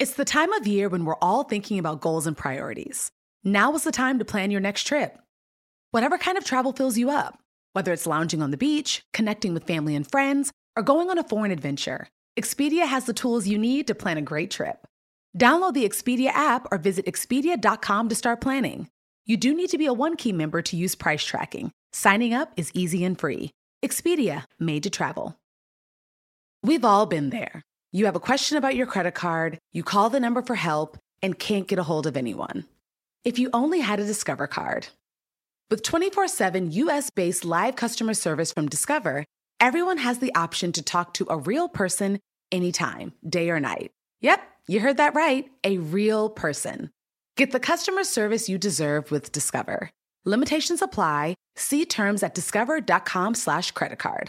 It's the time of year when we're all thinking about goals and priorities. Now is the time to plan your next trip. Whatever kind of travel fills you up, whether it's lounging on the beach, connecting with family and friends, or going on a foreign adventure, Expedia has the tools you need to plan a great trip. Download the Expedia app or visit Expedia.com to start planning. You do need to be a One-Key member to use price tracking. Signing up is easy and free. Expedia, made to travel. We've all been there. You have a question about your credit card, you call the number for help, and can't get a hold of anyone. If you only had a Discover card. With 24/7 US-based live customer service from Discover, everyone has the option to talk to a real person anytime, day or night. Yep, you heard that right, a real person. Get the customer service you deserve with Discover. Limitations apply. See terms at discover.com/creditcard.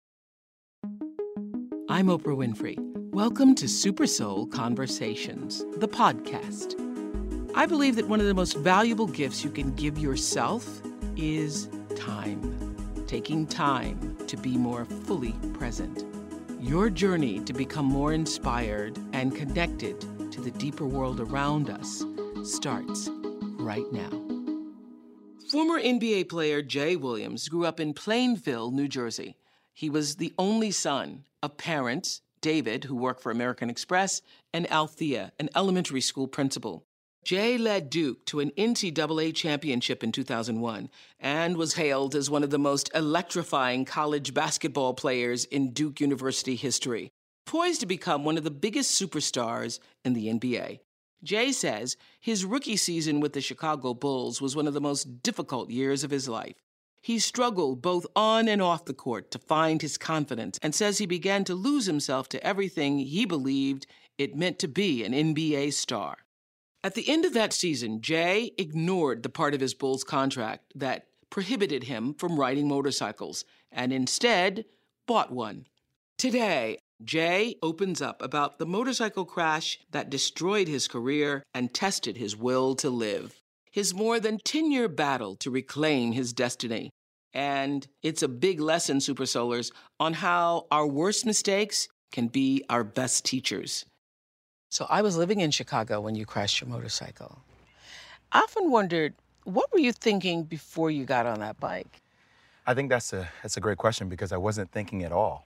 I'm Oprah Winfrey. Welcome to Super Soul Conversations, the podcast. I believe that one of the most valuable gifts you can give yourself is time. Taking time to be more fully present. Your journey to become more inspired and connected to the deeper world around us starts right now. Former NBA player Jay Williams grew up in Plainville, New Jersey. He was the only son of parents, David, who worked for American Express, and Althea, an elementary school principal. Jay led Duke to an NCAA championship in 2001 and was hailed as one of the most electrifying college basketball players in Duke University history, poised to become one of the biggest superstars in the NBA. Jay says his rookie season with the Chicago Bulls was one of the most difficult years of his life. He struggled both on and off the court to find his confidence and says he began to lose himself to everything he believed it meant to be an NBA star. At the end of that season, Jay ignored the part of his Bulls contract that prohibited him from riding motorcycles and instead bought one. Today, Jay opens up about the motorcycle crash that destroyed his career and tested his will to live. His more than 10-year battle to reclaim his destiny. And it's a big lesson, Super Solars, on how our worst mistakes can be our best teachers. So I was living in Chicago when you crashed your motorcycle. I often wondered, what were you thinking before you got on that bike? I think that's a great question because I wasn't thinking at all.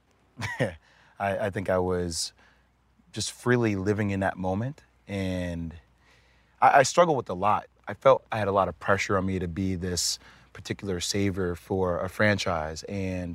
I think I was just freely living in that moment. And I struggled with a lot. I felt I had a lot of pressure on me to be this particular savior for a franchise. And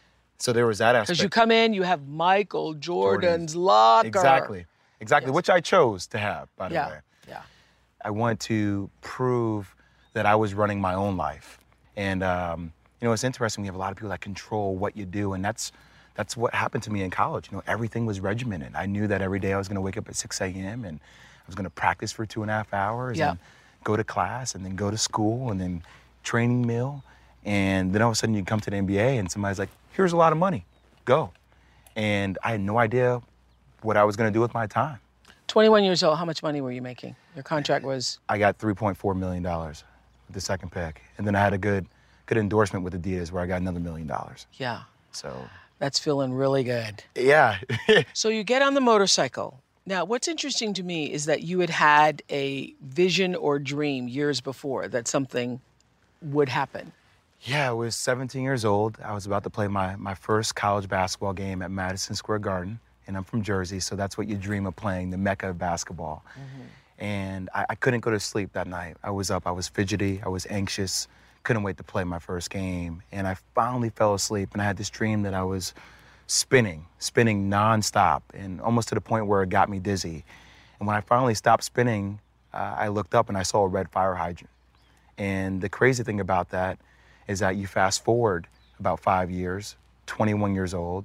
so there was that aspect. Because you come in, you have Michael Jordan's locker. Exactly, yes. Which I chose to have, by the way. Yeah. I wanted to prove that I was running my own life. And, it's interesting. We have a lot of people that control what you do, and that's what happened to me in college. Everything was regimented. I knew that every day I was going to wake up at 6 a.m. and I was going to practice for 2.5 hours and go to class and then go to school and then training meal. And then all of a sudden you come to the NBA and somebody's like, here's a lot of money, go. And I had no idea what I was going to do with my time. 21 years old, how much money were you making? Your contract was? I got $3.4 million with the second pick. And then I had a good endorsement with Adidas where I got another $1 million. Yeah. So that's feeling really good. Yeah. So you get on the motorcycle. Now, what's interesting to me is that you had a vision or dream years before that something would happen. Yeah, I was 17 years old. I was about to play my first college basketball game at Madison Square Garden, and I'm from Jersey, so that's what you dream of playing, the mecca of basketball. Mm-hmm. And I couldn't go to sleep that night. I was up, I was fidgety, I was anxious, couldn't wait to play my first game. And I finally fell asleep, and I had this dream that I was spinning nonstop, and almost to the point where it got me dizzy. And when I finally stopped spinning, I looked up and I saw a red fire hydrant. And the crazy thing about that is that you fast forward about 5 years, 21 years old,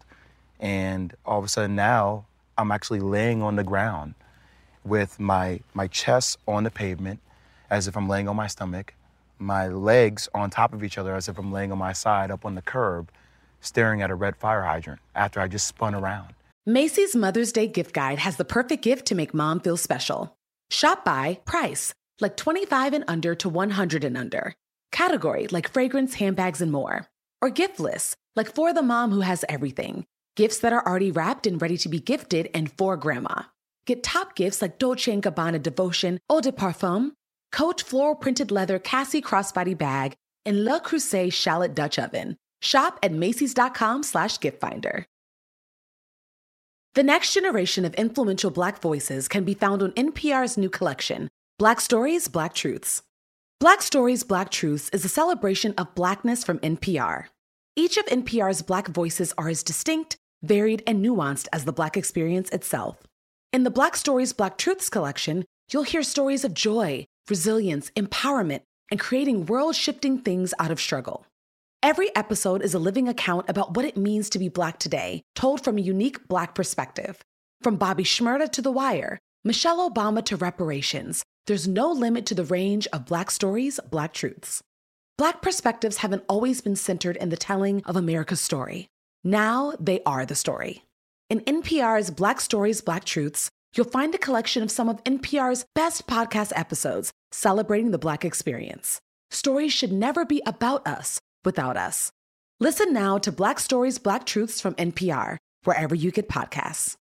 and all of a sudden now I'm actually laying on the ground with my chest on the pavement as if I'm laying on my stomach, my legs on top of each other as if I'm laying on my side up on the curb, staring at a red fire hydrant after I just spun around. Macy's Mother's Day gift guide has the perfect gift to make mom feel special. Shop by price, like 25 and under to 100 and under. Category, like fragrance, handbags, and more. Or gift lists, like for the mom who has everything. Gifts that are already wrapped and ready to be gifted and for grandma. Get top gifts like Dolce & Gabbana Devotion Eau de Parfum, Coach floral printed leather Cassie crossbody bag, and Le Creuset shallot Dutch oven. Shop at Macys.com/giftfinder. The next generation of influential Black voices can be found on NPR's new collection, Black Stories, Black Truths. Black Stories, Black Truths is a celebration of Blackness from NPR. Each of NPR's Black voices are as distinct, varied, and nuanced as the Black experience itself. In the Black Stories, Black Truths collection, you'll hear stories of joy, resilience, empowerment, and creating world-shifting things out of struggle. Every episode is a living account about what it means to be Black today, told from a unique Black perspective. From Bobby Shmurda to The Wire, Michelle Obama to reparations, there's no limit to the range of Black stories, Black truths. Black perspectives haven't always been centered in the telling of America's story. Now they are the story. In NPR's Black Stories, Black Truths, you'll find a collection of some of NPR's best podcast episodes celebrating the Black experience. Stories should never be about us without us. Listen now to Black Stories, Black Truths from NPR, wherever you get podcasts.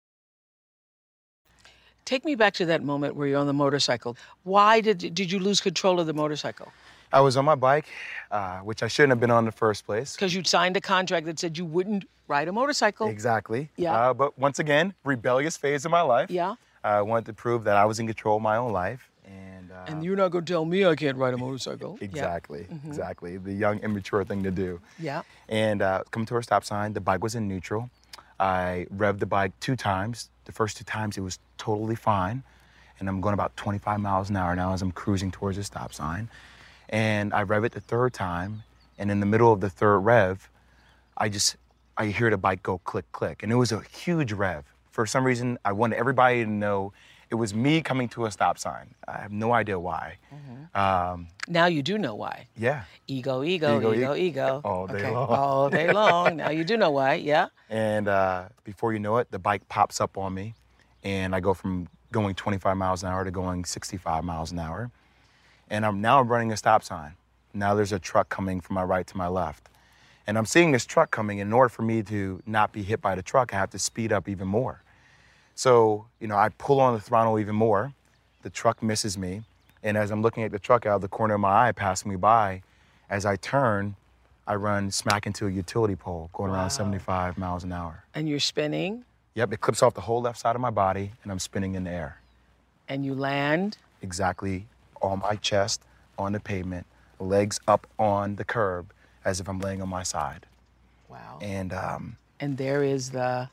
Take me back to that moment where you're on the motorcycle. Why did you lose control of the motorcycle? I was on my bike, which I shouldn't have been on in the first place. Because you'd signed a contract that said you wouldn't ride a motorcycle. Exactly. Yeah. But once again, rebellious phase of my life. Yeah. I wanted to prove that I was in control of my own life. And you're not going to tell me I can't ride a motorcycle. Exactly. Yeah. Mm-hmm. Exactly. The young, immature thing to do. Yeah. And coming to a stop sign, the bike was in neutral. I revved the bike 2 times. The first 2 times it was totally fine. And I'm going about 25 miles an hour now as I'm cruising towards the stop sign. And I rev it the 3rd time. And in the middle of the 3rd rev, I hear the bike go click, click. And it was a huge rev. For some reason, I wanted everybody to know it was me coming to a stop sign. I have no idea why. Mm-hmm. Now you do know why. Yeah. Ego. All day long. All day long. Now you do know why, yeah. And before you know it, the bike pops up on me. And I go from going 25 miles an hour to going 65 miles an hour. And I'm running a stop sign. Now there's a truck coming from my right to my left. And I'm seeing this truck coming. In order for me to not be hit by the truck, I have to speed up even more. So, I pull on the throttle even more. The truck misses me. And as I'm looking at the truck out of the corner of my eye passing me by, as I turn, I run smack into a utility pole going around 75 miles an hour. And you're spinning? Yep, it clips off the whole left side of my body, and I'm spinning in the air. And you land? Exactly on my chest, on the pavement, legs up on the curb, as if I'm laying on my side. Wow. And there is the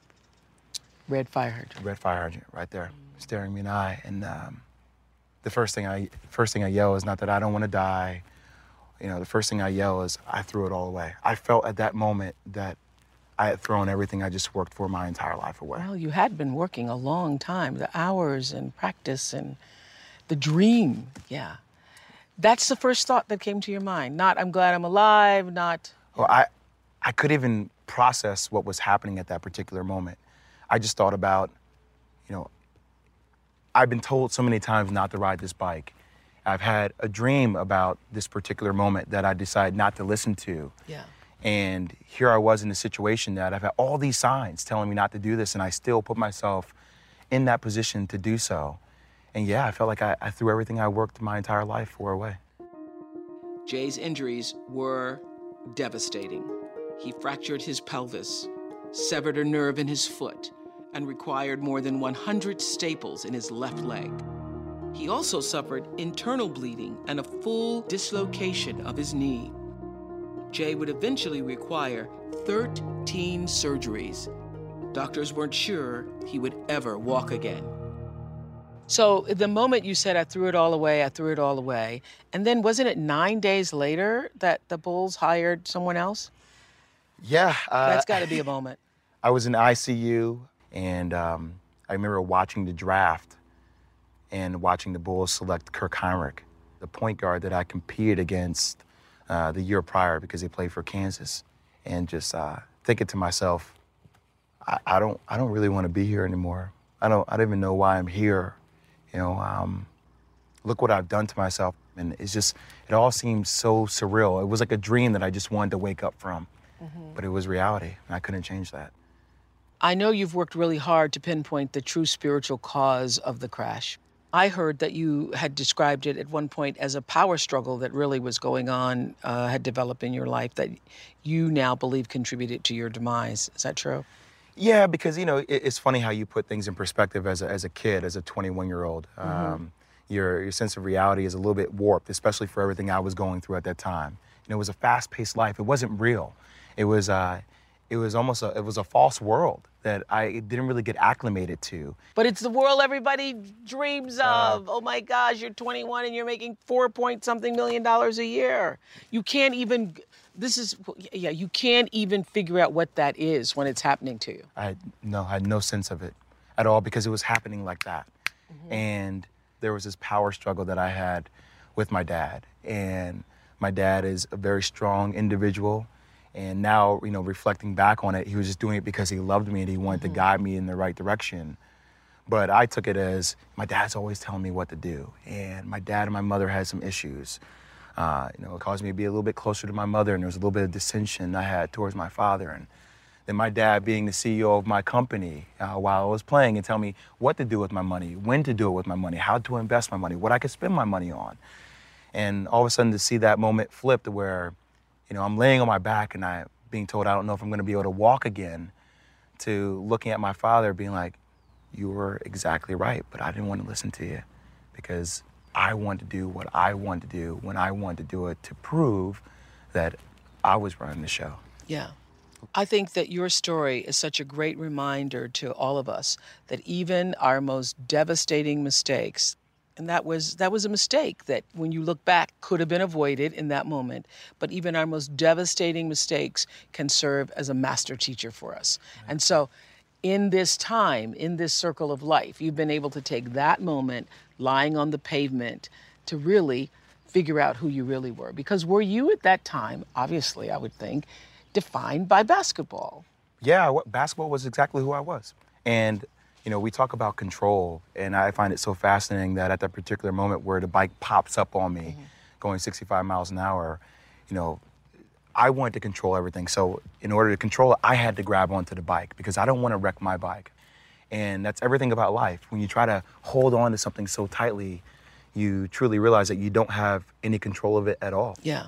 red fire hydrant. Red fire hydrant right there, staring me in the eye. And the first thing I yell is not that I don't want to die. The first thing I yell is I threw it all away. I felt at that moment that I had thrown everything I just worked for my entire life away. Well, you had been working a long time, the hours and practice and the dream, yeah. That's the first thought that came to your mind. Not, I'm glad I'm alive, not... Well, I couldn't even process what was happening at that particular moment. I just thought about, I've been told so many times not to ride this bike. I've had a dream about this particular moment that I decided not to listen to. Yeah. And here I was in a situation that I've had all these signs telling me not to do this, and I still put myself in that position to do so. And yeah, I felt like I threw everything I worked my entire life for away. Jay's injuries were devastating. He fractured his pelvis, severed a nerve in his foot, and required more than 100 staples in his left leg. He also suffered internal bleeding and a full dislocation of his knee. Jay would eventually require 13 surgeries. Doctors weren't sure he would ever walk again. So the moment you said, I threw it all away, and then wasn't it 9 days later that the Bulls hired someone else? Yeah. That's got to be a moment. I was in ICU, and I remember watching the draft and watching the Bulls select Kirk Hinrich, the point guard that I competed against the year prior because they played for Kansas, and just thinking to myself, I don't really want to be here anymore. I don't even know why I'm here. Look what I've done to myself, and it all seemed so surreal. It was like a dream that I just wanted to wake up from, but it was reality, and I couldn't change that. I know you've worked really hard to pinpoint the true spiritual cause of the crash. I heard that you had described it at one point as a power struggle that really was going on, had developed in your life that you now believe contributed to your demise. Is that true? Yeah, because, it's funny how you put things in perspective as a kid, as a 21-year-old. Your sense of reality is a little bit warped, especially for everything I was going through at that time. It was a fast-paced life. It wasn't real. It was almost a false world that I didn't really get acclimated to. But it's the world everybody dreams of. Oh my gosh, you're 21 and you're making $4-point-something million a year. You can't even, you can't even figure out what that is when it's happening to you. I had no sense of it at all because it was happening like that. And there was this power struggle that I had with my dad. And my dad is a very strong individual. And now, reflecting back on it, he was just doing it because he loved me and he wanted to guide me in the right direction. But I took it as my dad's always telling me what to do. And my dad and my mother had some issues. It caused me to be a little bit closer to my mother, and there was a little bit of dissension I had towards my father. And then my dad being the CEO of my company while I was playing and tell me what to do with my money, when to do it with my money, how to invest my money, what I could spend my money on. And all of a sudden to see that moment flip to where I'm laying on my back and I'm being told I don't know if I'm going to be able to walk again, to looking at my father being like, you were exactly right, but I didn't want to listen to you because I wanted to do what I wanted to do when I wanted to do it to prove that I was running the show. Yeah. I think that your story is such a great reminder to all of us that even our most devastating mistakes, and that was a mistake that when you look back could have been avoided in that moment. But even our most devastating mistakes can serve as a master teacher for us. Right. And so in this time, in this circle of life, you've been able to take that moment lying on the pavement to really figure out who you really were. Because were you at that time, obviously, I would think, defined by basketball? Yeah, basketball was exactly who I was. And we talk about control, and I find it so fascinating that at that particular moment where the bike pops up on me, going 65 miles an hour, I wanted to control everything. So in order to control it, I had to grab onto the bike because I don't want to wreck my bike. And that's everything about life. When you try to hold on to something so tightly, you truly realize that you don't have any control of it at all. Yeah.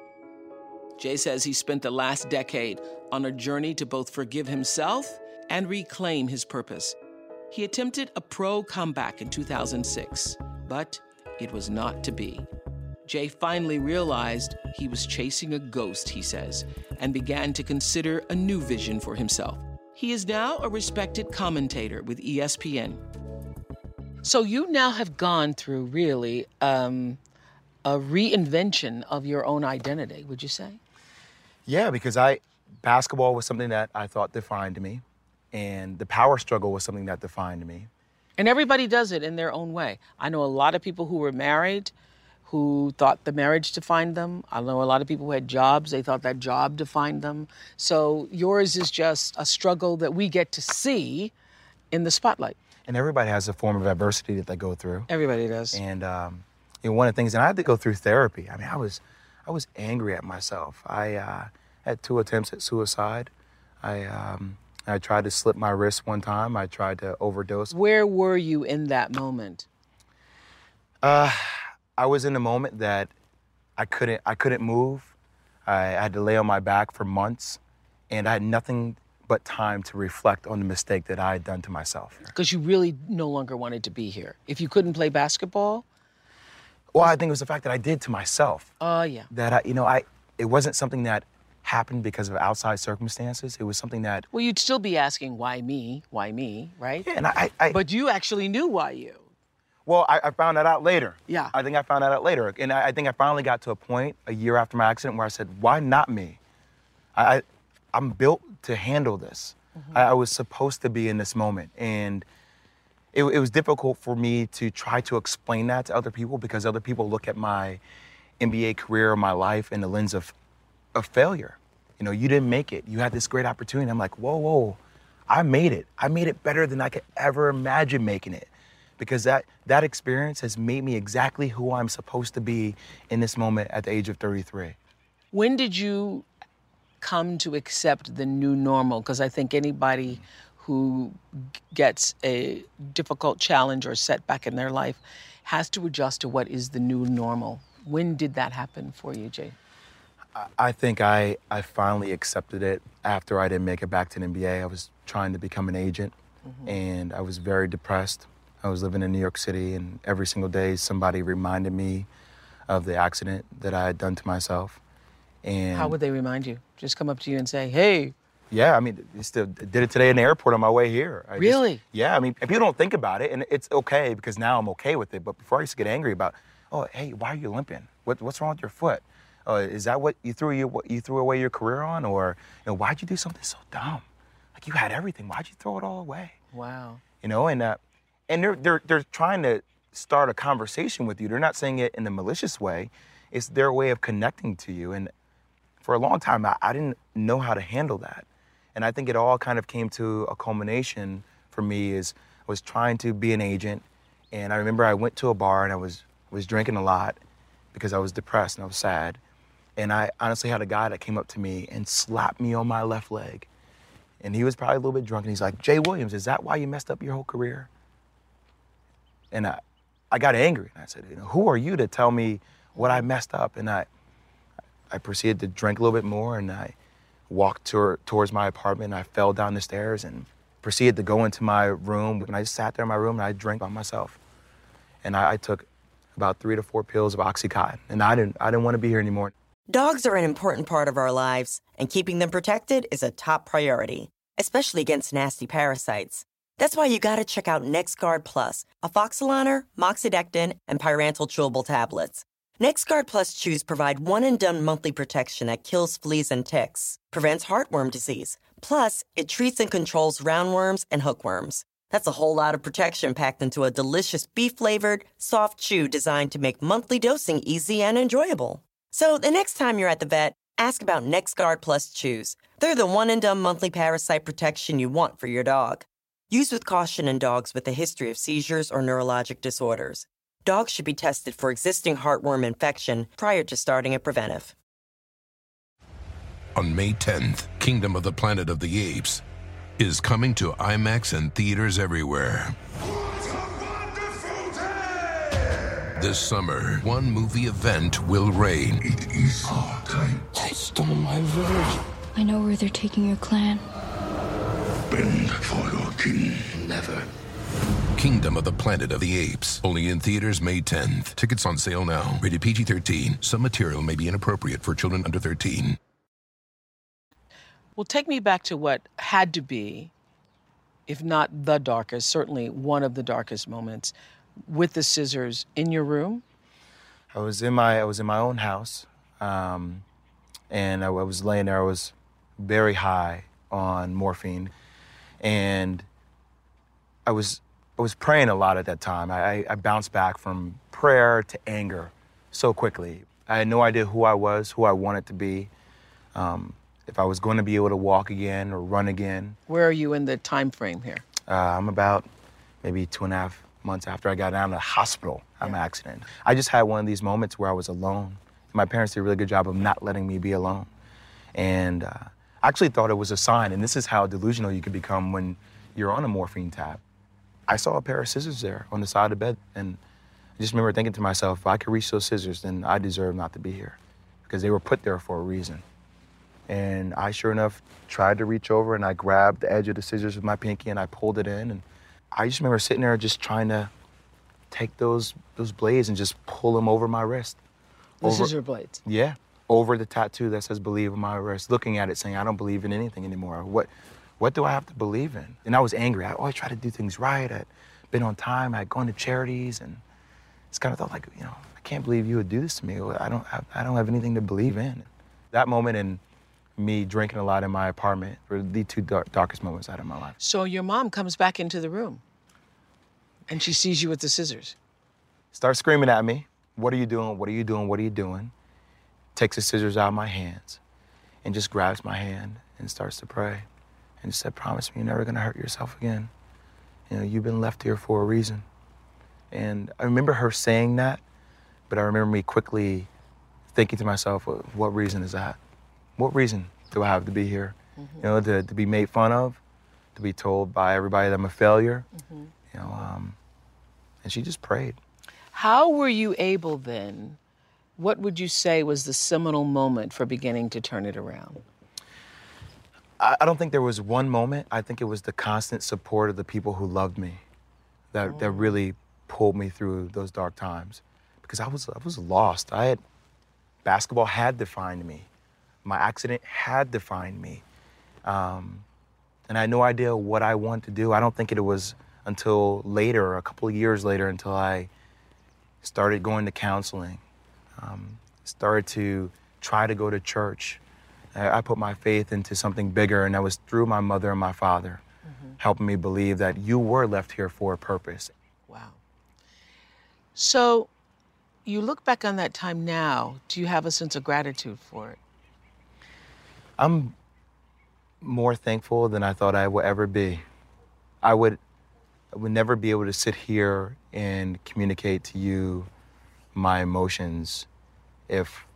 Jay says he spent the last decade on a journey to both forgive himself and reclaim his purpose. He attempted a pro comeback in 2006, but it was not to be. Jay finally realized he was chasing a ghost, he says, and began to consider a new vision for himself. He is now a respected commentator with ESPN. So you now have gone through really a reinvention of your own identity, would you say? Yeah, because basketball was something that I thought defined me. And the power struggle was something that defined me. And everybody does it in their own way. I know a lot of people who were married who thought the marriage defined them. I know a lot of people who had jobs, they thought that job defined them. So yours is just a struggle that we get to see in the spotlight. And everybody has a form of adversity that they go through. Everybody does. And one of the things, and I had to go through therapy. I mean, I was angry at myself. I had 2 attempts at suicide. I tried to slip my wrist one time. I tried to overdose. Where were you in that moment? I was in a moment that I couldn't move. I had to lay on my back for months, and I had nothing but time to reflect on the mistake that I had done to myself. Because you really no longer wanted to be here. If you couldn't play basketball? Well, I think it was the fact that I did to myself. Yeah. That it wasn't something that happened because of outside circumstances. It was something that... Well, you'd still be asking, why me, right? Yeah, and I But you actually knew why you. Well, I found that out later. Yeah. I think I found that out later. And I think I finally got to a point, a year after my accident, where I said, why not me? I'm built to handle this. I was supposed to be in this moment. And it was difficult for me to try to explain that to other people because other people look at my NBA career or my life in the lens of failure. You didn't make it. You had this great opportunity. I'm like, whoa, I made it. I made it better than I could ever imagine making it. Because that experience has made me exactly who I'm supposed to be in this moment at the age of 33. When did you come to accept the new normal? Because I think anybody who gets a difficult challenge or setback in their life has to adjust to what is the new normal. When did that happen for you, Jay? I think I finally accepted it after I didn't make it back to the NBA. I was trying to become an agent, and I was very depressed. I was living in New York City, and every single day somebody reminded me of the accident that I had done to myself. And how would they remind you? Just come up to you and say, hey. Yeah, I mean, did it today in the airport on my way here. Really? Yeah, I mean, and people don't think about it, and it's okay because now I'm okay with it. But before I used to get angry about, oh, hey, why are you limping? What's wrong with your foot? Is that what you threw away your career on? Or why'd you do something so dumb? Like, you had everything. Why'd you throw it all away? Wow. And they're trying to start a conversation with you. They're not saying it in a malicious way. It's their way of connecting to you. And for a long time, I didn't know how to handle that. And I think it all kind of came to a culmination for me is I was trying to be an agent. And I remember I went to a bar and I was drinking a lot because I was depressed and I was sad. And I honestly had a guy that came up to me and slapped me on my left leg. And he was probably a little bit drunk, and he's like, Jay Williams, is that why you messed up your whole career? And I got angry, and I said, who are you to tell me what I messed up? And I proceeded to drink a little bit more, and I walked towards my apartment, and I fell down the stairs and proceeded to go into my room. And I just sat there in my room, and I drank by myself. And I took about 3 to 4 pills of Oxycontin, and I didn't want to be here anymore. Dogs are an important part of our lives, and keeping them protected is a top priority, especially against nasty parasites. That's why you gotta check out NexGard Plus, Afoxolaner, Moxidectin, and Pyrantel chewable tablets. NexGard Plus chews provide one-and-done monthly protection that kills fleas and ticks, prevents heartworm disease. Plus, it treats and controls roundworms and hookworms. That's a whole lot of protection packed into a delicious beef-flavored, soft chew designed to make monthly dosing easy and enjoyable. So the next time you're at the vet, ask about NexGard Plus chews. They're the one-and-done monthly parasite protection you want for your dog. Use with caution in dogs with a history of seizures or neurologic disorders. Dogs should be tested for existing heartworm infection prior to starting a preventive. On May 10th, Kingdom of the Planet of the Apes is coming to IMAX and theaters everywhere. This summer, one movie event will reign. It is our time. They stole my village. I know where they're taking your clan. Bend for your king. Never. Kingdom of the Planet of the Apes. Only in theaters May 10th. Tickets on sale now. Rated PG-13. Some material may be inappropriate for children under 13. Well, take me back to what had to be, if not the darkest, certainly one of the darkest moments with the scissors in your room. I was in my own house, and I was laying there. I was very high on morphine, and I was praying a lot at that time. I bounced back from prayer to anger so quickly. I had no idea who I was, who I wanted to be, if I was going to be able to walk again or run again. Where are you in the time frame here? I'm about maybe 2.5 months after I got out of the hospital from an accident. I just had one of these moments where I was alone. My parents did a really good job of not letting me be alone. And I actually thought it was a sign, and this is how delusional you can become when you're on a morphine tab. I saw a pair of scissors there on the side of the bed, and I just remember thinking to myself, if I could reach those scissors, then I deserve not to be here, because they were put there for a reason. And I, sure enough, tried to reach over, and I grabbed the edge of the scissors with my pinky, and I pulled it in. And I just remember sitting there just trying to take those blades and just pull them over my wrist. The scissor blades? Yeah, over the tattoo that says believe on my wrist, looking at it saying, I don't believe in anything anymore. What do I have to believe in? And I was angry. I always tried to do things right. I'd been on time. I'd gone to charities, and it's kind of thought like, I can't believe you would do this to me. I don't have anything to believe in. That moment and me drinking a lot in my apartment were the two darkest moments out of my life. So your mom comes back into the room, and she sees you with the scissors. Starts screaming at me. What are you doing? What are you doing? What are you doing? Takes the scissors out of my hands and just grabs my hand and starts to pray. And just said, promise me you're never gonna hurt yourself again. You've been left here for a reason. And I remember her saying that, but I remember me quickly thinking to myself, what reason is that? What reason do I have to be here? Mm-hmm. To be made fun of, to be told by everybody that I'm a failure. You know, and she just prayed. How were you able then? What would you say was the seminal moment for beginning to turn it around? I don't think there was one moment. I think it was the constant support of the people who loved me that really pulled me through those dark times. Because I was lost. Basketball had defined me. My accident had defined me. And I had no idea what I wanted to do. I don't think it was until later, a couple of years later, until I started going to counseling, started to try to go to church. I put my faith into something bigger, and that was through my mother and my father, helping me believe that you were left here for a purpose. Wow. So you look back on that time now, do you have a sense of gratitude for it? I'm more thankful than I thought I would ever be. I would never be able to sit here and communicate to you my emotions if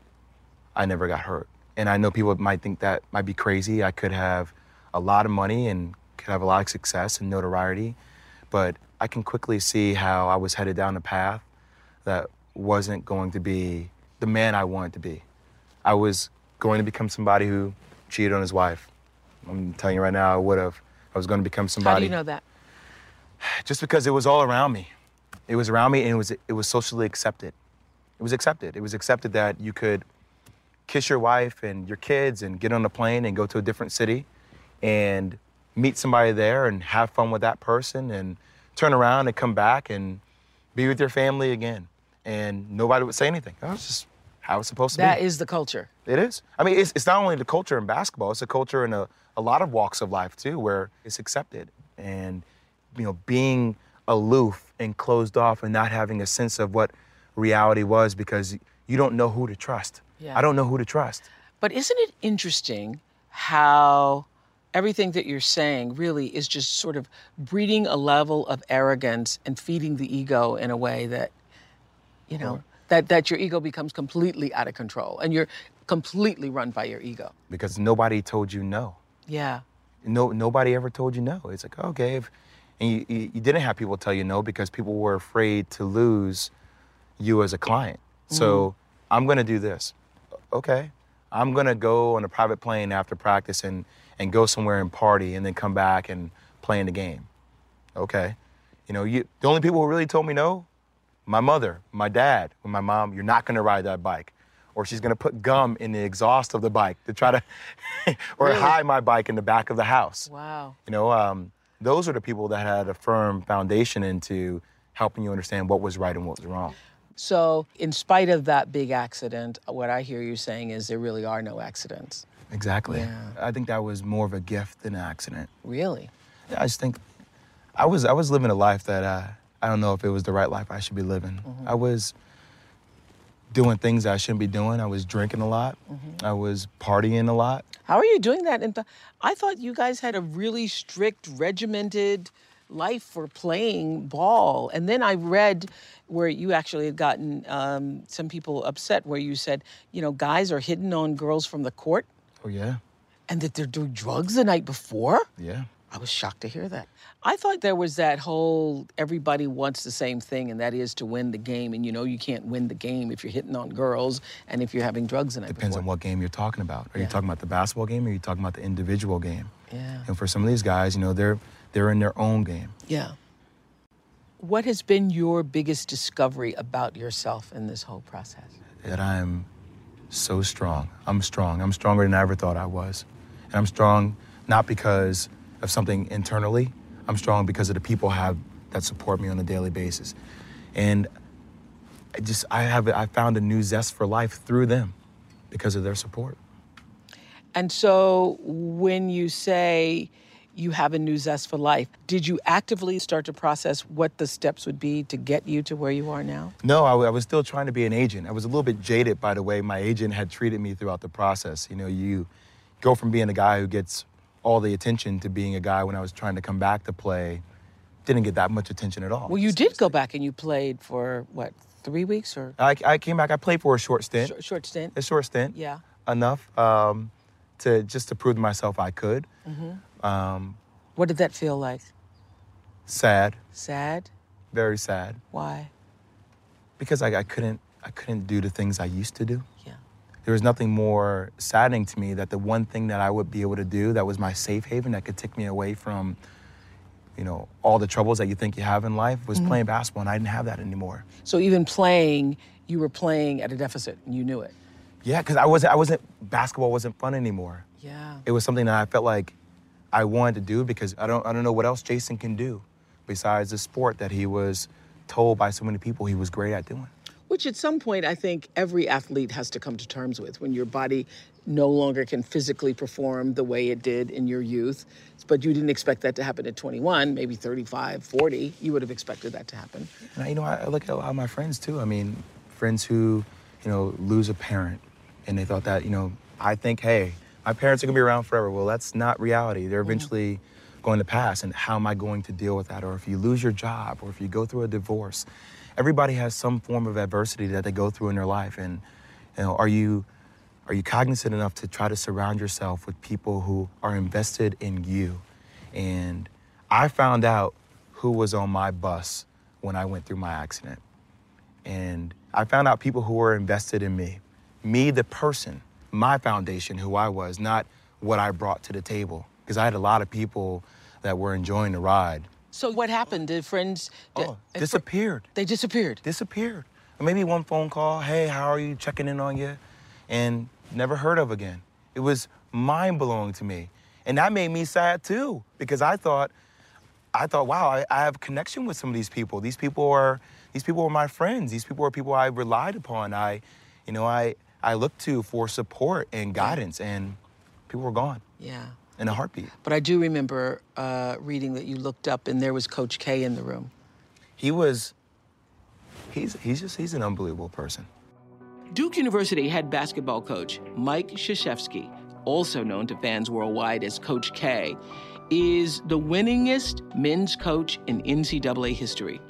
I never got hurt. And I know people might think that might be crazy. I could have a lot of money and could have a lot of success and notoriety, but I can quickly see how I was headed down a path that wasn't going to be the man I wanted to be. I was going to become somebody who cheated on his wife. I'm telling you right now, I would have. I was going to become somebody. How do you know that? Just because it was all around me. It was around me, and it was socially accepted. It was accepted. It was accepted that you could kiss your wife and your kids and get on a plane and go to a different city and meet somebody there and have fun with that person and turn around and come back and be with your family again. And nobody would say anything. That was just how it's supposed to be. That is the culture. It is. I mean, it's not only the culture in basketball, it's a culture in a lot of walks of life too, where it's accepted. And, you know, being aloof and closed off and not having a sense of what reality was because you don't know who to trust. Yeah. I don't know who to trust. But isn't it interesting how everything that you're saying really is just sort of breeding a level of arrogance and feeding the ego in a way that, you know, that your ego becomes completely out of control and you're completely run by your ego. Because nobody told you no. Yeah. Nobody ever told you no. It's like, okay, and you didn't have people tell you no because people were afraid to lose you as a client. So I'm gonna do this. Okay, I'm gonna go on a private plane after practice and go somewhere and party and then come back and play in the game. Okay, you know, the only people who really told me no, my mother, my dad, and my mom, you're not gonna ride that bike. Or she's gonna put gum in the exhaust of the bike to try to, or Really? hide my bike in the back of the house. Wow. You know, those are the people that had a firm foundation into helping you understand what was right and what was wrong. So in spite of that big accident, what I hear you saying is there really are no accidents. Exactly. Yeah. I think that was more of a gift than an accident. Really? I just think I was living a life that I don't know if it was the right life I should be living. I was doing things I shouldn't be doing. I was drinking a lot. I was partying a lot. How are you doing that? I thought you guys had a really strict, regimented life for playing ball. And then I read where you actually had gotten some people upset where you said, you know, guys are hitting on girls from the court. Oh, yeah? And that they're doing drugs the night before? Yeah. I was shocked to hear that. I thought there was that whole everybody wants the same thing, and that is to win the game. And you know you can't win the game if you're hitting on girls and if you're having drugs the night Depends before. on what game you're talking about. Are you talking about the basketball game or are you talking about the individual game? Yeah. And for some of these guys, you know, they're in their own game. Yeah. What has been your biggest discovery about yourself in this whole process? That I'm so strong. I'm strong. I'm stronger than I ever thought I was. And I'm strong not because of something internally. I'm strong because of the people that support me on a daily basis. And I found a new zest for life through them because of their support. And so when you say you have a new zest for life, did you actively start to process what the steps would be to get you to where you are now? No, I was still trying to be an agent. I was a little bit jaded by the way my agent had treated me throughout the process. You know, you go from being a guy who gets all the attention to being a guy when I was trying to come back to play, didn't get that much attention at all. Well, you did go back and you played for, what, 3 weeks or? I came back, I played for a short stint. Short stint? A short stint. Yeah. Enough to prove to myself I could. What did that feel like? Sad, Sad? very sad, Why? because I couldn't do the things I used to do. Yeah. There was nothing more saddening to me that the one thing that I would be able to do that was my safe haven that could take me away from, all the troubles that you think you have in life was playing basketball, and I didn't have that anymore. So even playing, you were playing at a deficit, and you knew it. Yeah, because basketball wasn't fun anymore. Yeah. It was something that I felt like I wanted to do because I don't know what else Jason can do besides the sport that he was told by so many people he was great at doing. Which at some point, I think every athlete has to come to terms with when your body no longer can physically perform the way it did in your youth. But you didn't expect that to happen at 21, maybe 35, 40. You would have expected that to happen. And I look at a lot of my friends too. I mean, friends who, lose a parent and they thought that, I think, hey, my parents are gonna be around forever. Well, that's not reality. They're eventually going to pass, and how am I going to deal with that? Or if you lose your job, or if you go through a divorce, everybody has some form of adversity that they go through in their life. And are you cognizant enough to try to surround yourself with people who are invested in you? And I found out who was on my bus when I went through my accident. And I found out people who were invested in me, the person, my foundation, who I was, not what I brought to the table. Because I had a lot of people that were enjoying the ride. So what happened? Did friends... Disappeared. They disappeared? Disappeared. Maybe one phone call, hey, how are you, checking in on you, and never heard of again. It was mind-blowing to me. And that made me sad too, because I thought, wow, I have a connection with some of these people. These people are my friends. These people are people I relied upon. I looked to for support and guidance, and people were gone. Yeah. In a heartbeat. But I do remember reading that you looked up and there was Coach K in the room. He's an unbelievable person. Duke University head basketball coach Mike Krzyzewski, also known to fans worldwide as Coach K, is the winningest men's coach in NCAA history.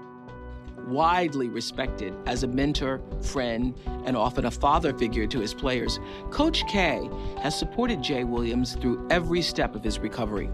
Widely respected as a mentor, friend, and often a father figure to his players, Coach K has supported Jay Williams through every step of his recovery.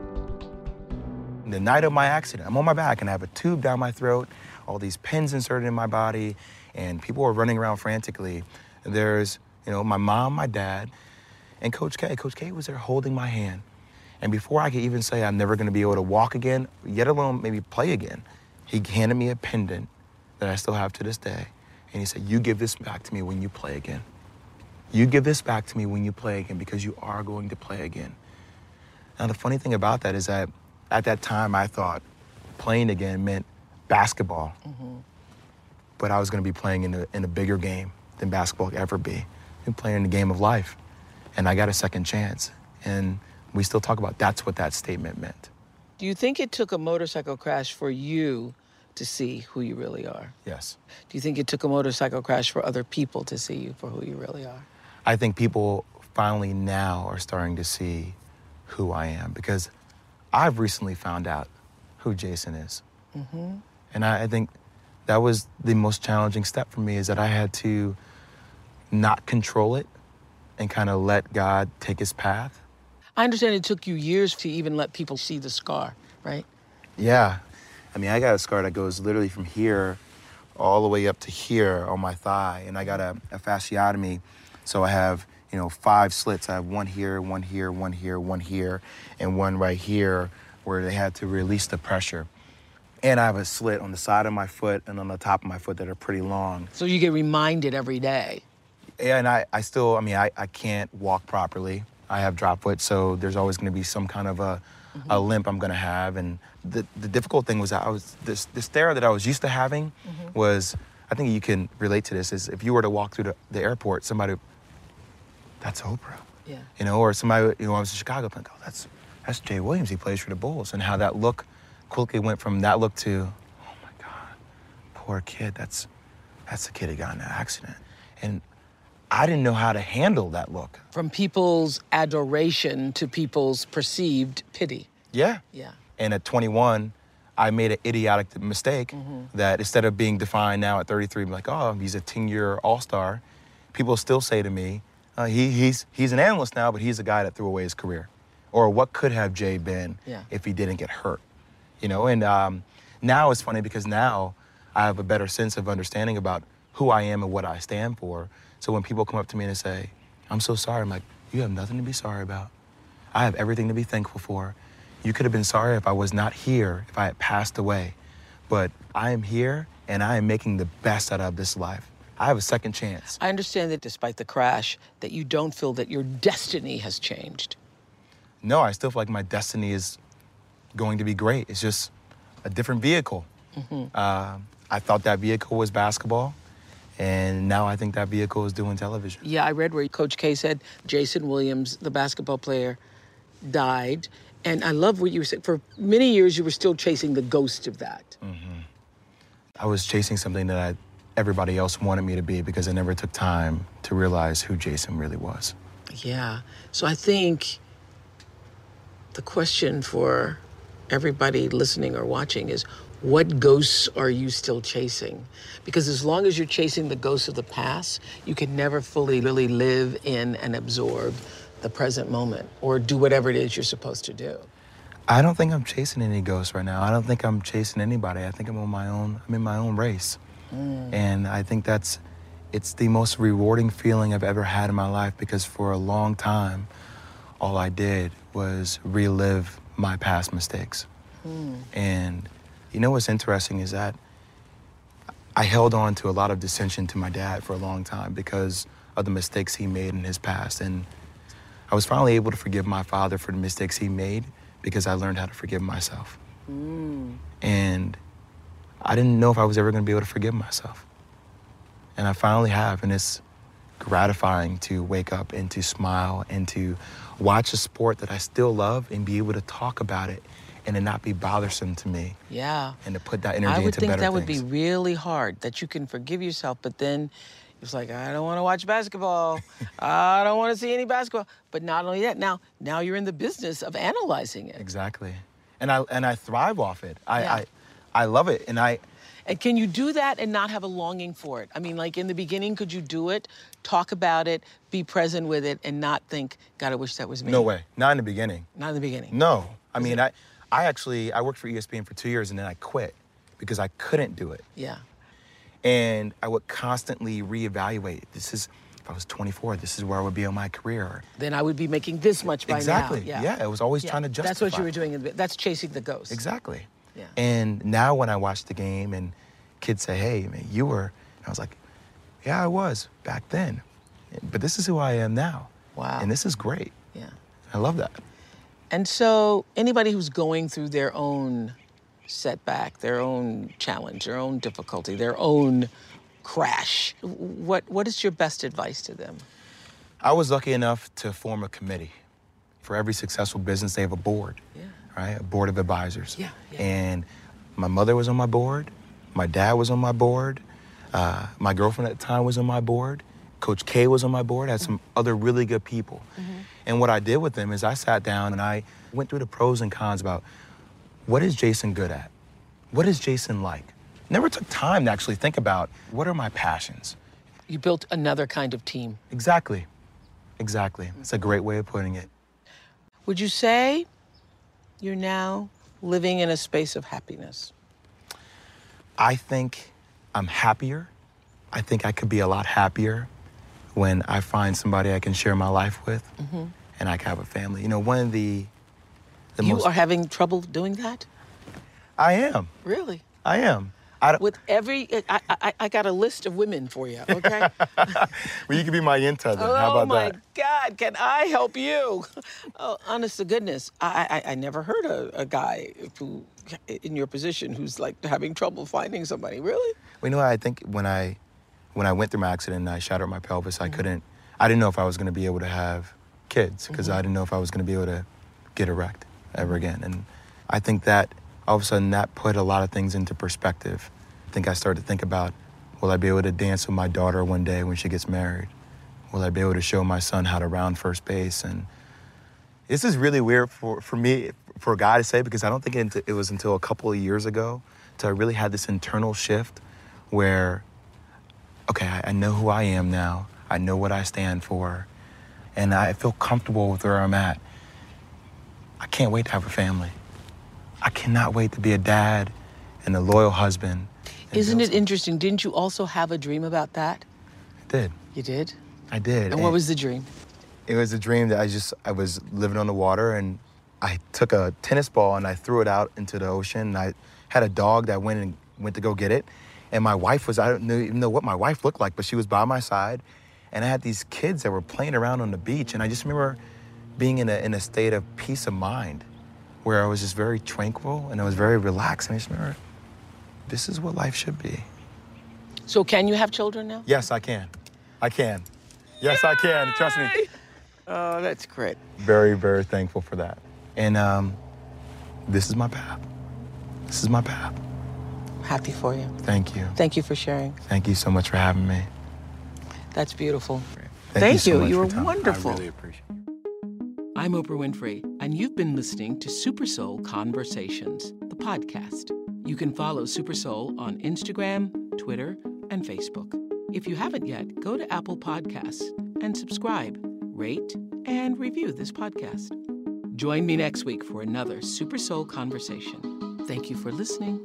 The night of my accident, I'm on my back and I have a tube down my throat, all these pins inserted in my body, and people are running around frantically. There's, my mom, my dad, and Coach K. Coach K was there holding my hand. And before I could even say I'm never gonna be able to walk again, yet alone maybe play again, he handed me a pendant that I still have to this day. And he said, you give this back to me when you play again. You give this back to me when you play again, because you are going to play again. Now, the funny thing about that is that at that time, I thought playing again meant basketball. But I was gonna be playing in a bigger game than basketball could ever be. I'm playing in the game of life. And I got a second chance. And we still talk about that's what that statement meant. Do you think it took a motorcycle crash for you to see who you really are? Yes. Do you think it took a motorcycle crash for other people to see you for who you really are? I think people finally now are starting to see who I am, because I've recently found out who Jason is. And I think that was the most challenging step for me, is that I had to not control it and kind of let God take his path. I understand it took you years to even let people see the scar, right? Yeah. I mean, I got a scar that goes literally from here all the way up to here on my thigh. And I got a fasciotomy. So I have, 5 slits. I have one here, one here, one here, one here, and one right here where they had to release the pressure. And I have a slit on the side of my foot and on the top of my foot that are pretty long. So you get reminded every day. Yeah, and I still, I can't walk properly. I have drop foot, so there's always gonna be some kind of a limp I'm gonna have. And the difficult thing was that the stare that I was used to having was, I think you can relate to this, is if you were to walk through the airport, somebody, that's Oprah. Yeah. Or somebody, I was in Chicago, like, oh, that's Jay Williams, he plays for the Bulls. And how that look quickly went from that look to, oh my God, poor kid, that's the kid who got in that accident. And I didn't know how to handle that look. From people's adoration to people's perceived pity. Yeah. Yeah. And at 21, I made an idiotic mistake that instead of being defined now at 33, I'm like, oh, he's a 10-year all-star. People still say to me, he's an analyst now, but he's a guy that threw away his career. Or what could have Jay been if he didn't get hurt? You know, and now it's funny because now I have a better sense of understanding about who I am and what I stand for. So when people come up to me and say, I'm so sorry, I'm like, you have nothing to be sorry about. I have everything to be thankful for. You could have been sorry if I was not here, if I had passed away. But I am here, and I am making the best out of this life. I have a second chance. I understand that despite the crash, that you don't feel that your destiny has changed. No, I still feel like my destiny is going to be great. It's just a different vehicle. I thought that vehicle was basketball, and now I think that vehicle is doing television. Yeah, I read where Coach K said Jason Williams, the basketball player, died. And I love what you said. For many years, you were still chasing the ghost of that. I was chasing something that everybody else wanted me to be because I never took time to realize who Jason really was. Yeah. So I think the question for everybody listening or watching is, what ghosts are you still chasing? Because as long as you're chasing the ghosts of the past, you can never fully really live in and absorb the present moment or do whatever it is you're supposed to do. I don't think I'm chasing any ghosts right now. I don't think I'm chasing anybody. I think I'm in my own race. And I think it's the most rewarding feeling I've ever had in my life because for a long time, all I did was relive my past mistakes. And you know what's interesting is that I held on to a lot of dissension to my dad for a long time because of the mistakes he made in his past. And I was finally able to forgive my father for the mistakes he made because I learned how to forgive myself. And I didn't know if I was ever going to be able to forgive myself. And I finally have, and it's gratifying to wake up and to smile and to watch a sport that I still love and be able to talk about it and it not be bothersome to me. Yeah. And to put that energy into better things. I would think that would be really hard, that you can forgive yourself, but then it's like, I don't want to watch basketball. I don't want to see any basketball. But not only that, now you're in the business of analyzing it. Exactly. And I thrive off it. I love it. And can you do that and not have a longing for it? I mean, like in the beginning, could you do it, talk about it, be present with it, and not think, God, I wish that was me? No way. Not in the beginning. Not in the beginning. No. I mean, I worked for ESPN for 2 years and then I quit because I couldn't do it. Yeah. And I would constantly reevaluate. If I was 24, this is where I would be in my career. Then I would be making this much by exactly. now. Exactly. Yeah, I was always trying to justify. That's what you were doing. That's chasing the ghost. Exactly. Yeah. And now when I watch the game and kids say, hey, man, you were, and I was like, yeah, I was back then. But this is who I am now. Wow. And this is great. Yeah. I love that. And so anybody who's going through their own setback, their own challenge, their own difficulty, their own crash, what is your best advice to them? I was lucky enough to form a committee. For every successful business, they have a board, right? A board of advisors. Yeah. And my mother was on my board. My dad was on my board. My girlfriend at the time was on my board. Coach K was on my board. I had some other really good people. And what I did with them is I sat down and I went through the pros and cons about what is Jason good at? What is Jason like? Never took time to actually think about what are my passions. You built another kind of team. Exactly. It's a great way of putting it. Would you say you're now living in a space of happiness? I think I'm happier. I think I could be a lot happier when I find somebody I can share my life with and I can have a family. You know, one of the You are having trouble doing that? I am. Really? I am. With I got a list of women for you, okay? Well, you can be my intern then. Oh, How about my that? God, can I help you? Oh, honest to goodness, I never heard a guy who, in your position, who's like having trouble finding somebody. Really? Well, you know what? I think when I went through my accident and I shattered my pelvis, I didn't know if I was going to be able to have kids because I didn't know if I was going to be able to get erect ever again. And I think that all of a sudden that put a lot of things into perspective. I think I started to think about, will I be able to dance with my daughter one day when she gets married? Will I be able to show my son how to round first base? And this is really weird for me, for a guy to say, because I don't think it was until a couple of years ago till I really had this internal shift where, okay, I know who I am now. I know what I stand for. And I feel comfortable with where I'm at. I can't wait to have a family. I cannot wait to be a dad and a loyal husband. Isn't it interesting? Didn't you also have a dream about that? I did. You did? I did. And what was the dream? It was a dream that I was living on the water, and I took a tennis ball and I threw it out into the ocean, and I had a dog that went to go get it. And my wife I don't even know what my wife looked like, but she was by my side. And I had these kids that were playing around on the beach, and I just remember being in a state of peace of mind where I was just very tranquil and I was very relaxed. And I just remember, this is what life should be. So can you have children now? Yes, I can. I can. Yes, Yay! I can. Trust me. Oh, that's great. Very, very thankful for that. And this is my path. This is my path. Happy for you. Thank you. Thank you for sharing. Thank you so much for having me. That's beautiful. Thank you. You were wonderful. I really appreciate it. I'm Oprah Winfrey, and you've been listening to Super Soul Conversations, the podcast. You can follow Super Soul on Instagram, Twitter, and Facebook. If you haven't yet, go to Apple Podcasts and subscribe, rate, and review this podcast. Join me next week for another Super Soul Conversation. Thank you for listening.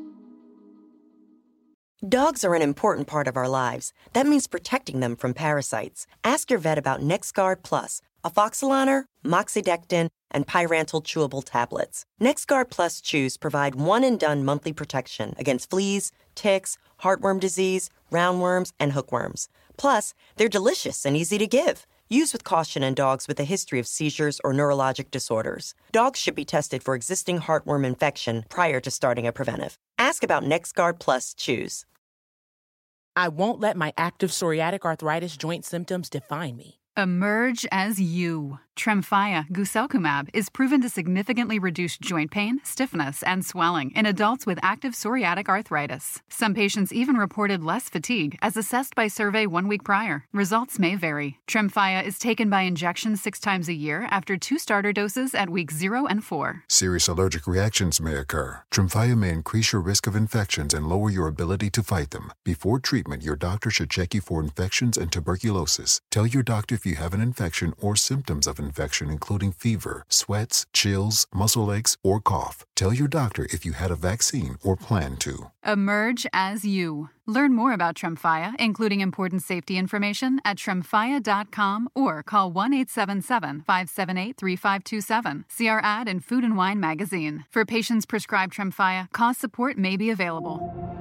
Dogs are an important part of our lives. That means protecting them from parasites. Ask your vet about NexGard Plus, Afoxolaner, Moxidectin, and Pyrantel chewable tablets. NexGard Plus chews provide one-and-done monthly protection against fleas, ticks, heartworm disease, roundworms, and hookworms. Plus, they're delicious and easy to give. Use with caution in dogs with a history of seizures or neurologic disorders. Dogs should be tested for existing heartworm infection prior to starting a preventive. Ask about NexGard Plus chews. I won't let my active psoriatic arthritis joint symptoms define me. Emerge as you. Tremfya, guselkumab, is proven to significantly reduce joint pain, stiffness, and swelling in adults with active psoriatic arthritis. Some patients even reported less fatigue, as assessed by survey 1 week prior. Results may vary. Tremfya is taken by injection 6 times a year after 2 starter doses at weeks 0 and 4. Serious allergic reactions may occur. Tremfya may increase your risk of infections and lower your ability to fight them. Before treatment, your doctor should check you for infections and tuberculosis. Tell your doctor if you have an infection or symptoms of infection, including fever, sweats, chills, muscle aches, or cough. Tell your doctor if you had a vaccine or plan to. Emerge as you. Learn more about Tremfya, including important safety information, at tremfya.com or call 1-877-578-3527. See our ad in Food & Wine magazine. For patients prescribed Tremfya, cost support may be available.